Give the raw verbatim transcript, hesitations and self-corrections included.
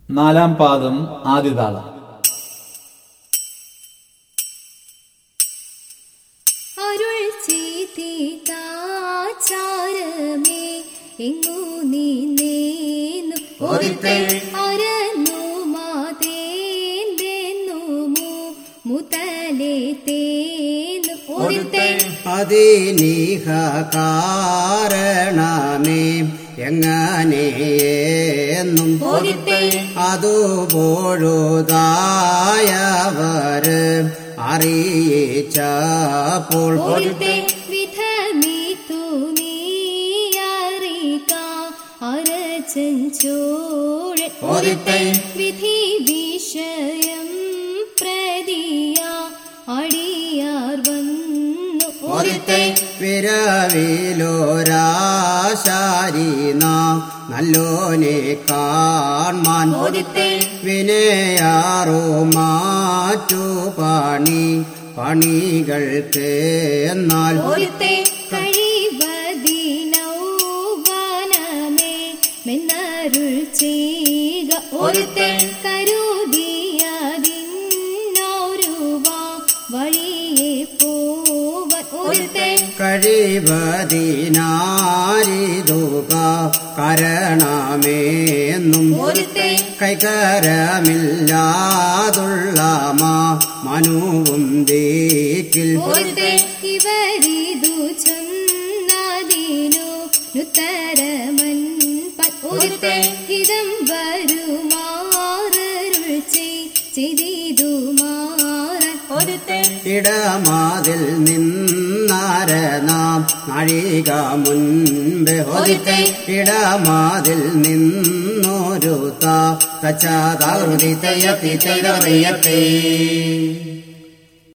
നാലാം പാദം ആദിതാളം. അരുൾ ചെയ്താചാരമേ എങ്ങു നീന്നു അരന്നു മാതേന്നു മുതലേ തേന്നു അതിനീഹ കാരണമേ എങ്ങനെയെന്നും അതുപോഴുതായവര് അറിയിച്ചപ്പോൾ വിധമിതു നീയറിക അരചഞ്ചോഴ വിധി വിഷയം പ്രതിയ അടിയാർ വന്നു വിരവിലോരാശാരീന നല്ലോനെ കാൺമാൻ വിനയാറോ മാറ്റു പണി പണികൾക്ക് എന്നാൽ കഴിവതിനൗവനമേ മെന്നരുൾ ചെയ്യുക കരുതിയതിന്നൊരുവാ വഴിയെ പോവൻ കഴിവതിനാരിതുക കരണമേന്നും കൈകരമില്ലാതുള്ള മനുവും ദീക്കിൽ ഇവരിതു ചൊന്നതിനു ഉത്തരമൻ ഇതം വരുമാറരുൾ ചെയ്തിതു മാറൻ ഇടമാതിൽ നിന്നാരനാം നാഴിക മുൻപ് ഇടമാതിൽ നിന്നൊരു തച്ചാതാകൃതി തയ്യത്തി ചെയ്തറിയത്തേ.